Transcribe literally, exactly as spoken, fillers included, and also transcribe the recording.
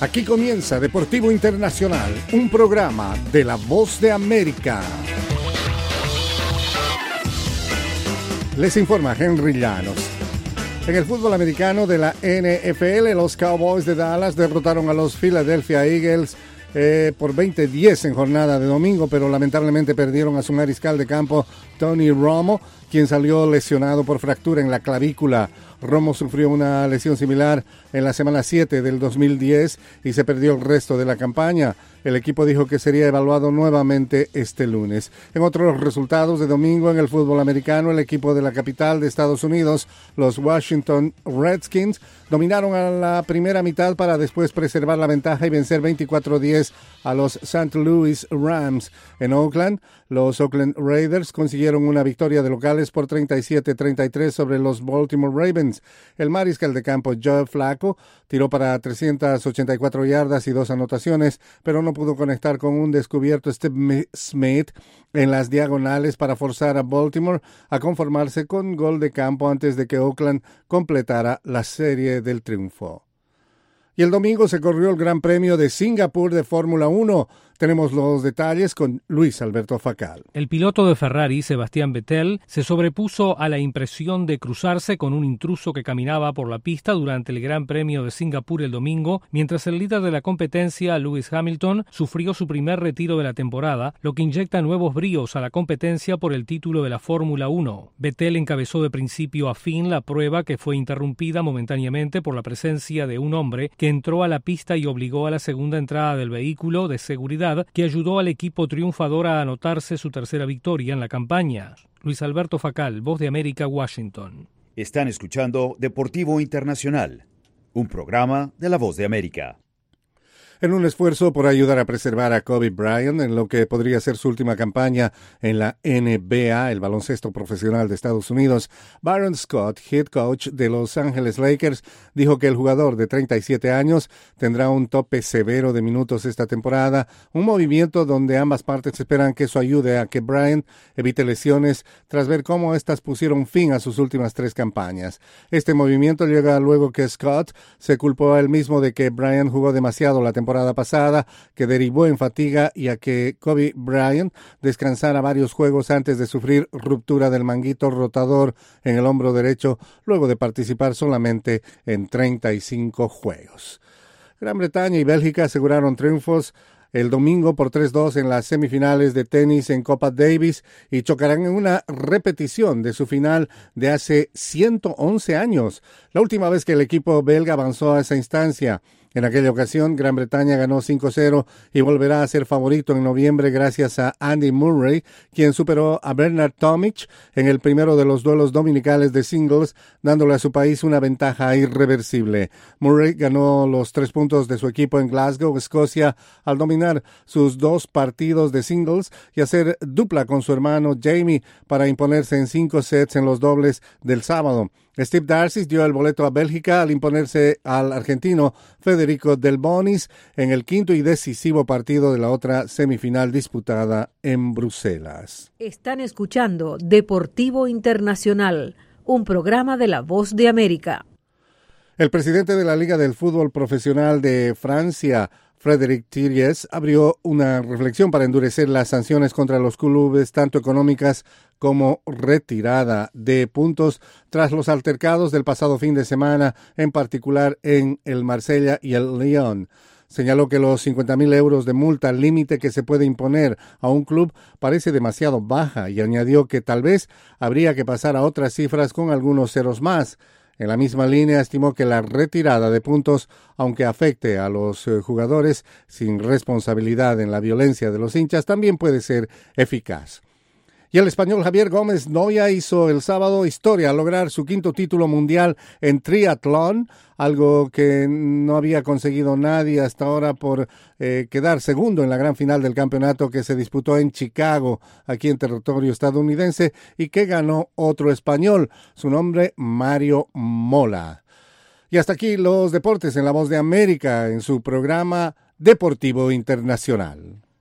Aquí comienza Deportivo Internacional, un programa de La Voz de América. Les informa Henry Llanos. En el fútbol americano de la N F L, los Cowboys de Dallas derrotaron a los Philadelphia Eagles eh, por veinte a diez en jornada de domingo, pero lamentablemente perdieron a su mariscal de campo, Tony Romo, quien salió lesionado por fractura en la clavícula. Romo sufrió una lesión similar en la semana siete del dos mil diez y se perdió el resto de la campaña. El equipo dijo que sería evaluado nuevamente este lunes. En otros resultados de domingo en el fútbol americano, el equipo de la capital de Estados Unidos, los Washington Redskins, dominaron a la primera mitad para después preservar la ventaja y vencer veinticuatro a diez a los Saint Louis Rams. En Oakland, los Oakland Raiders consiguieron una victoria de locales por treinta y siete a treinta y tres sobre los Baltimore Ravens. El mariscal de campo Joe Flacco tiró para trescientas ochenta y cuatro yardas y dos anotaciones, pero no pudo conectar con un descubierto Steve Smith en las diagonales para forzar a Baltimore a conformarse con gol de campo antes de que Oakland completara la serie del triunfo. Y el domingo se corrió el Gran Premio de Singapur de Fórmula uno. Tenemos los detalles con Luis Alberto Facal. El piloto de Ferrari, Sebastián Vettel, se sobrepuso a la impresión de cruzarse con un intruso que caminaba por la pista durante el Gran Premio de Singapur el domingo, mientras el líder de la competencia, Lewis Hamilton, sufrió su primer retiro de la temporada, lo que inyecta nuevos bríos a la competencia por el título de la Fórmula uno. Vettel encabezó de principio a fin la prueba, que fue interrumpida momentáneamente por la presencia de un hombre que entró a la pista y obligó a la segunda entrada del vehículo de seguridad, que ayudó al equipo triunfador a anotarse su tercera victoria en la campaña. Luis Alberto Facal, Voz de América, Washington. Están escuchando Deportivo Internacional, un programa de La Voz de América. En un esfuerzo por ayudar a preservar a Kobe Bryant en lo que podría ser su última campaña en la N B A, el baloncesto profesional de Estados Unidos, Byron Scott, head coach de Los Ángeles Lakers, dijo que el jugador de treinta y siete años tendrá un tope severo de minutos esta temporada, un movimiento donde ambas partes esperan que eso ayude a que Bryant evite lesiones tras ver cómo éstas pusieron fin a sus últimas tres campañas. Este movimiento llega luego que Scott se culpó a él mismo de que Bryant jugó demasiado la temporada pasada, que derivó en fatiga, y a que Kobe Bryant descansara varios juegos antes de sufrir ruptura del manguito rotador en el hombro derecho, luego de participar solamente en treinta y cinco juegos. Gran Bretaña y Bélgica aseguraron triunfos el domingo por tres a dos en las semifinales de tenis en Copa Davis y chocarán en una repetición de su final de hace ciento once años, la última vez que el equipo belga avanzó a esa instancia. En aquella ocasión, Gran Bretaña ganó cinco a cero y volverá a ser favorito en noviembre gracias a Andy Murray, quien superó a Bernard Tomic en el primero de los duelos dominicales de singles, dándole a su país una ventaja irreversible. Murray ganó los tres puntos de su equipo en Glasgow, Escocia, al dominar sus dos partidos de singles y hacer dupla con su hermano Jamie para imponerse en cinco sets en los dobles del sábado. Steve Darcis dio el boleto a Bélgica al imponerse al argentino Federico Del Bonis en el quinto y decisivo partido de la otra semifinal disputada en Bruselas. Están escuchando Deportivo Internacional, un programa de La Voz de América. El presidente de la Liga del Fútbol Profesional de Francia, Frédéric Thiriez, abrió una reflexión para endurecer las sanciones contra los clubes, tanto económicas como retirada de puntos, tras los altercados del pasado fin de semana, en particular en el Marsella y el Lyon. Señaló que los cincuenta mil euros de multa límite que se puede imponer a un club parece demasiado baja y añadió que tal vez habría que pasar a otras cifras con algunos ceros más. En la misma línea, estimó que la retirada de puntos, aunque afecte a los eh, jugadores sin responsabilidad en la violencia de los hinchas, también puede ser eficaz. Y el español Javier Gómez Noya hizo el sábado historia al lograr su quinto título mundial en triatlón, algo que no había conseguido nadie hasta ahora por eh, quedar segundo en la gran final del campeonato que se disputó en Chicago, aquí en territorio estadounidense, y que ganó otro español, su nombre Mario Mola. Y hasta aquí los deportes en La Voz de América, en su programa Deportivo Internacional.